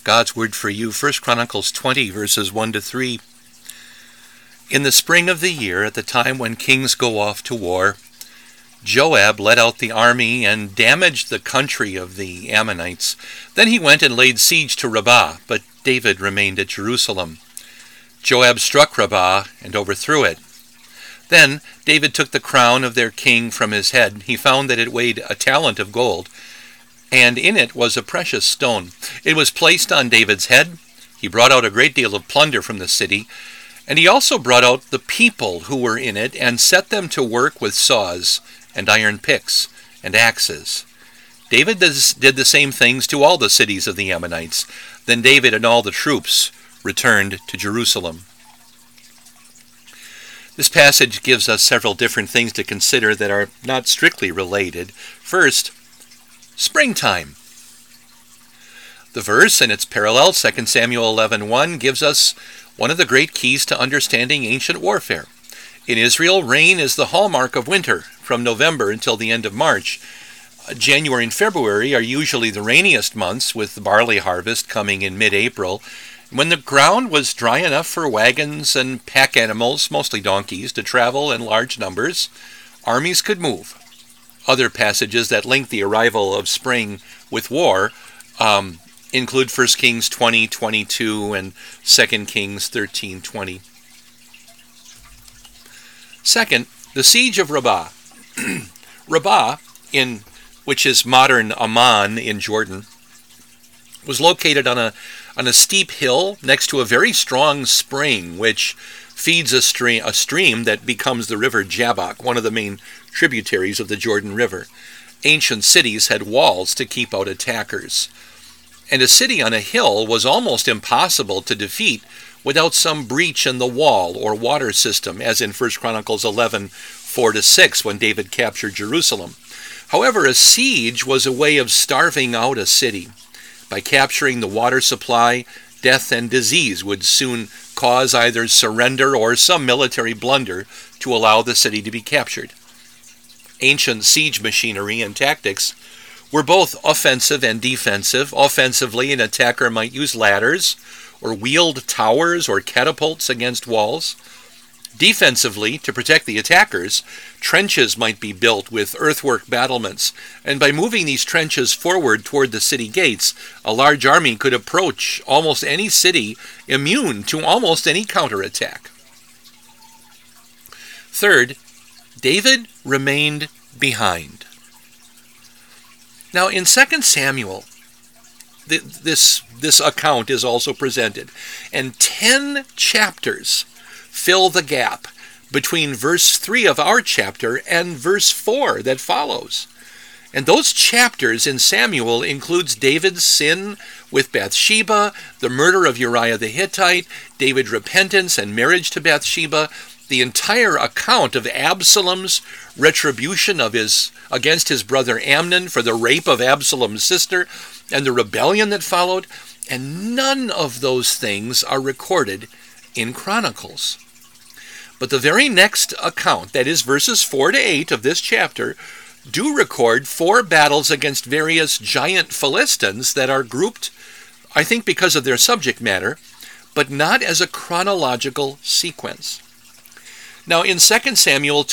God's word for you, 1 Chronicles 20, verses 1 to 3. In the spring of the year, at the time when kings go off to war, Joab led out the army and damaged the country of the Ammonites. Then he went and laid siege to Rabbah, but David remained at Jerusalem. Joab struck Rabbah and overthrew it. Then David took the crown of their king from his head. He found that it weighed a talent of gold, and in it was a precious stone. It was placed on David's head. He brought out a great deal of plunder from the city, and he also brought out the people who were in it and set them to work with saws and iron picks and axes. David did the same things to all the cities of the Ammonites. Then David and all the troops returned to Jerusalem. This passage gives us several different things to consider that are not strictly related. First, springtime. The verse and its parallel, 2 Samuel 11:1, gives us one of the great keys to understanding ancient warfare. In Israel, rain is the hallmark of winter, from November until the end of March. January and February are usually the rainiest months, with the barley harvest coming in mid-April, when the ground was dry enough for wagons and pack animals, mostly donkeys, to travel in large numbers. Armies could move. Other passages that link the arrival of spring with war include 1 Kings 20:22 and 2 Kings 13:20. Second, the siege of Rabbah. Rabbah, which is modern Amman in Jordan, was located on a steep hill next to a very strong spring, which feeds a stream that becomes the river Jabbok, one of the main tributaries of the Jordan River. Ancient cities had walls to keep out attackers, and a city on a hill was almost impossible to defeat without some breach in the wall or water system, as in 1 Chronicles 11:4-6, when David captured Jerusalem. However, a siege was a way of starving out a city. By capturing the water supply, death and disease would soon cause either surrender or some military blunder to allow the city to be captured. Ancient siege machinery and tactics were both offensive and defensive. Offensively, an attacker might use ladders or wield towers or catapults against walls. Defensively, to protect the attackers, trenches might be built with earthwork battlements, and by moving these trenches forward toward the city gates, a large army could approach almost any city immune to almost any counterattack. Third, David remained behind. Now, in 2 Samuel, this account is also presented, and 10 chapters fill the gap between verse 3 of our chapter and verse 4 that follows. And those chapters in Samuel includes David's sin with Bathsheba, the murder of Uriah the Hittite, David's repentance and marriage to Bathsheba, the entire account of Absalom's retribution against his brother Amnon for the rape of Absalom's sister, and the rebellion that followed, and none of those things are recorded in Chronicles. But the very next account, that is verses 4-8 of this chapter, do record 4 battles against various giant Philistines that are grouped, I think because of their subject matter, but not as a chronological sequence. Now in 2 Samuel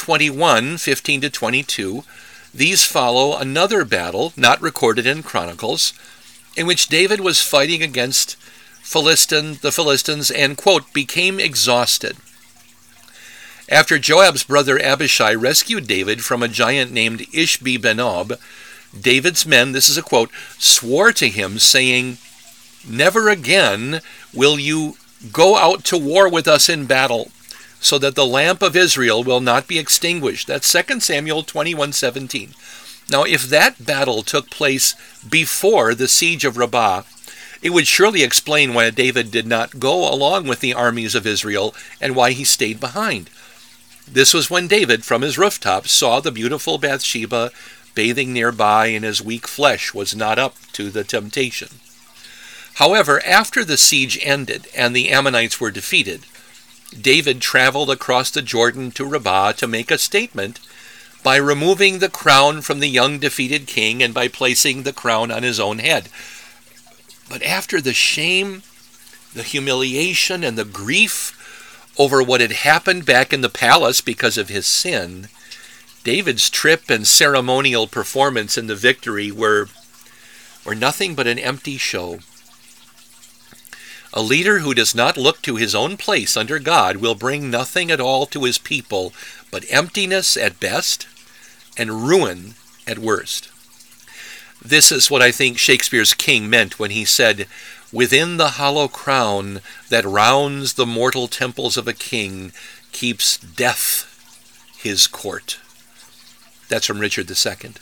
21:15-22, these follow another battle, not recorded in Chronicles, in which David was fighting against the Philistines and, quote, became exhausted. After Joab's brother Abishai rescued David from a giant named Ishbi-Benob, David's men, this is a quote, swore to him, saying, "Never again will you go out to war with us in battle, so that the lamp of Israel will not be extinguished." That's 2 Samuel 21:17. Now, if that battle took place before the siege of Rabbah, it would surely explain why David did not go along with the armies of Israel and why he stayed behind. This was when David, from his rooftop, saw the beautiful Bathsheba bathing nearby, and his weak flesh was not up to the temptation. However, after the siege ended and the Ammonites were defeated, David traveled across the Jordan to Rabbah to make a statement by removing the crown from the young defeated king and by placing the crown on his own head. But after the shame, the humiliation, and the grief over what had happened back in the palace because of his sin, David's trip and ceremonial performance in the victory were nothing but an empty show. A leader who does not look to his own place under God will bring nothing at all to his people but emptiness at best and ruin at worst. This is what I think Shakespeare's king meant when he said, "Within the hollow crown that rounds the mortal temples of a king keeps death his court." That's from Richard II.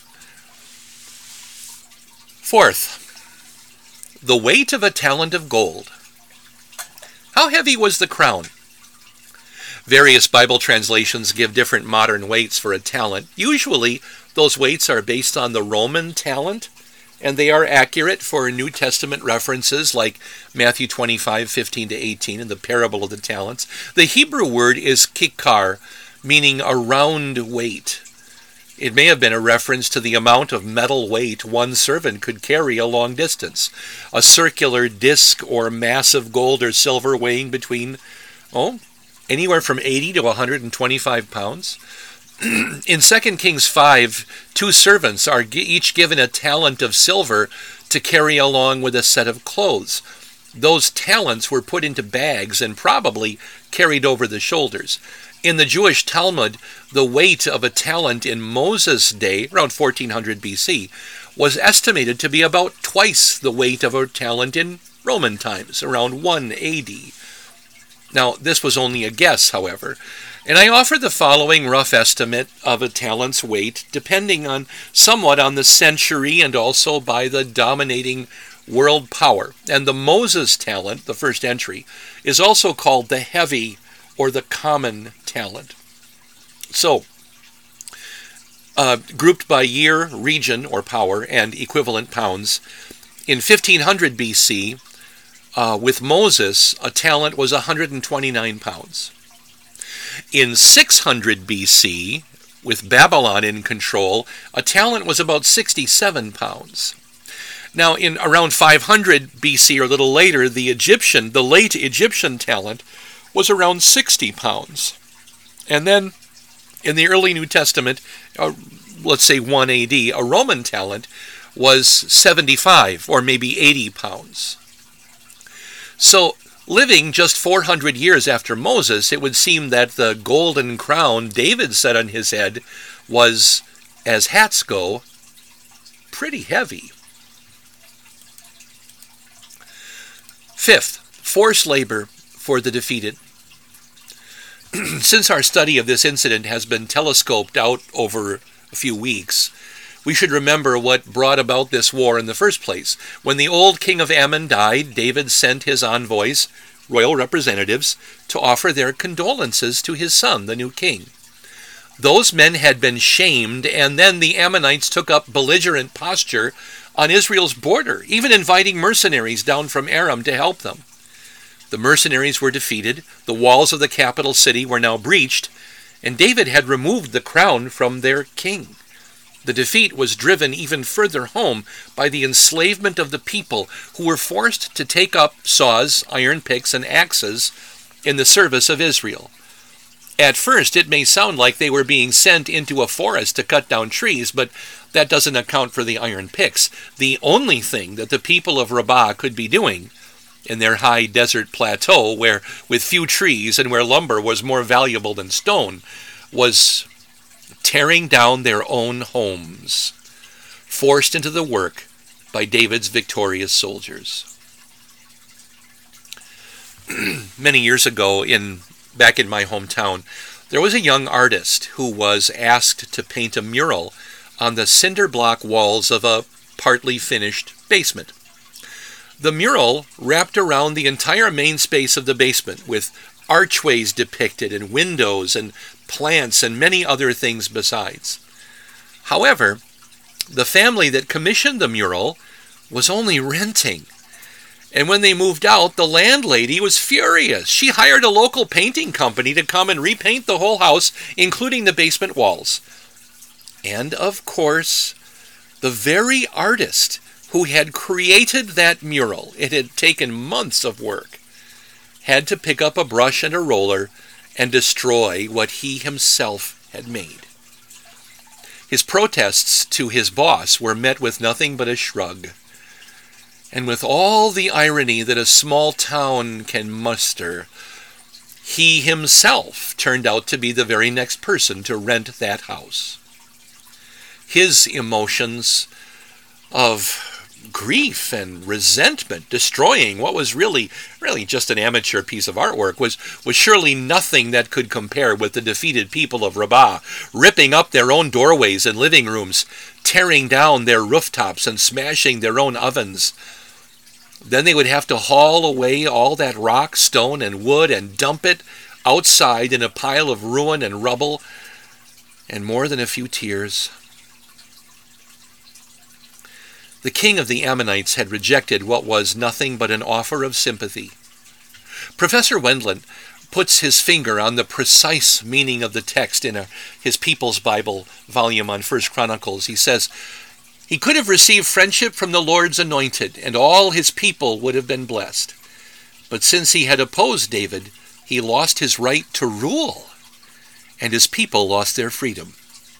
Fourth, the weight of a talent of gold. How heavy was the crown? Various Bible translations give different modern weights for a talent. Usually, those weights are based on the Roman talent, and they are accurate for New Testament references like Matthew 25:15-18 and the parable of the talents. The Hebrew word is kikar, meaning a round weight. It may have been a reference to the amount of metal weight one servant could carry a long distance. A circular disc or mass of gold or silver weighing between, anywhere from 80 to 125 pounds. In 2 Kings 5, 2 servants are each given a talent of silver to carry along with a set of clothes. Those talents were put into bags and probably carried over the shoulders. In the Jewish Talmud, the weight of a talent in Moses' day, around 1400 BC, was estimated to be about twice the weight of a talent in Roman times, around 1 AD. Now, this was only a guess, however, and I offer the following rough estimate of a talent's weight, depending somewhat on the century and also by the dominating world power. And the Moses talent, the first entry, is also called the heavy or the common talent. So, grouped by year, region, or power, and equivalent pounds, in 1500 BC, with Moses, a talent was 129 pounds. In 600 BC, with Babylon in control, a talent was about 67 pounds. Now, in around 500 BC or a little later, the late Egyptian talent was around 60 pounds. And then, in the early New Testament, let's say 1 AD, a Roman talent was 75 or maybe 80 pounds. So, living just 400 years after Moses, it would seem that the golden crown David set on his head was, as hats go, pretty heavy. Fifth, forced labor for the defeated. Since our study of this incident has been telescoped out over a few weeks, we should remember what brought about this war in the first place. When the old king of Ammon died, David sent his envoys, royal representatives, to offer their condolences to his son, the new king. Those men had been shamed, and then the Ammonites took up belligerent posture on Israel's border, even inviting mercenaries down from Aram to help them. The mercenaries were defeated, the walls of the capital city were now breached, and David had removed the crown from their king. The defeat was driven even further home by the enslavement of the people, who were forced to take up saws, iron picks, and axes in the service of Israel. At first, it may sound like they were being sent into a forest to cut down trees, but that doesn't account for the iron picks. The only thing that the people of Rabbah could be doing in their high desert plateau, where with few trees and where lumber was more valuable than stone, was tearing down their own homes, forced into the work by David's victorious soldiers. Many years ago, back in my hometown, there was a young artist who was asked to paint a mural on the cinder block walls of a partly finished basement. The mural wrapped around the entire main space of the basement, with archways depicted and windows and plants and many other things besides. However, the family that commissioned the mural was only renting. And when they moved out, the landlady was furious. She hired a local painting company to come and repaint the whole house, including the basement walls. And of course, the very artist who had created that mural, it had taken months of work, had to pick up a brush and a roller and destroy what he himself had made. His protests to his boss were met with nothing but a shrug. And with all the irony that a small town can muster, he himself turned out to be the very next person to rent that house. His emotions of grief and resentment, destroying what was really just an amateur piece of artwork, was surely nothing that could compare with the defeated people of Rabbah, ripping up their own doorways and living rooms, tearing down their rooftops and smashing their own ovens. Then they would have to haul away all that rock, stone, and wood and dump it outside in a pile of ruin and rubble, and more than a few tears. The king of the Ammonites had rejected what was nothing but an offer of sympathy. Professor Wendland puts his finger on the precise meaning of the text in his People's Bible volume on 1 Chronicles. He says, "He could have received friendship from the Lord's anointed, and all his people would have been blessed. But since he had opposed David, he lost his right to rule, and his people lost their freedom."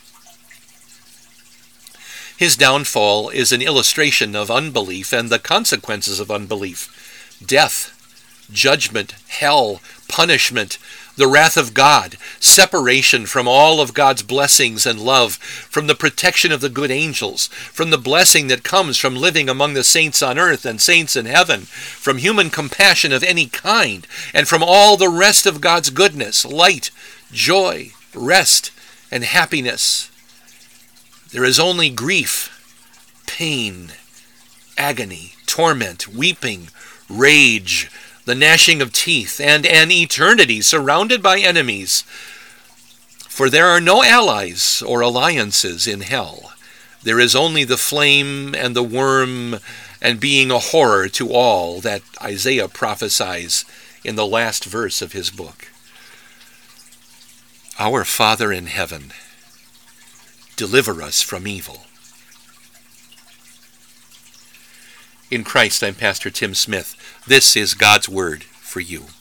His downfall is an illustration of unbelief and the consequences of unbelief: death, judgment, hell, punishment, the wrath of God, separation from all of God's blessings and love, from the protection of the good angels, from the blessing that comes from living among the saints on earth and saints in heaven, from human compassion of any kind, and from all the rest of God's goodness, light, joy, rest, and happiness. There is only grief, pain, agony, torment, weeping, rage, the gnashing of teeth, and an eternity surrounded by enemies. For there are no allies or alliances in hell. There is only the flame and the worm, and being a horror to all that Isaiah prophesies in the last verse of his book. Our Father in heaven, deliver us from evil. In Christ, I'm Pastor Tim Smith. This is God's Word for you.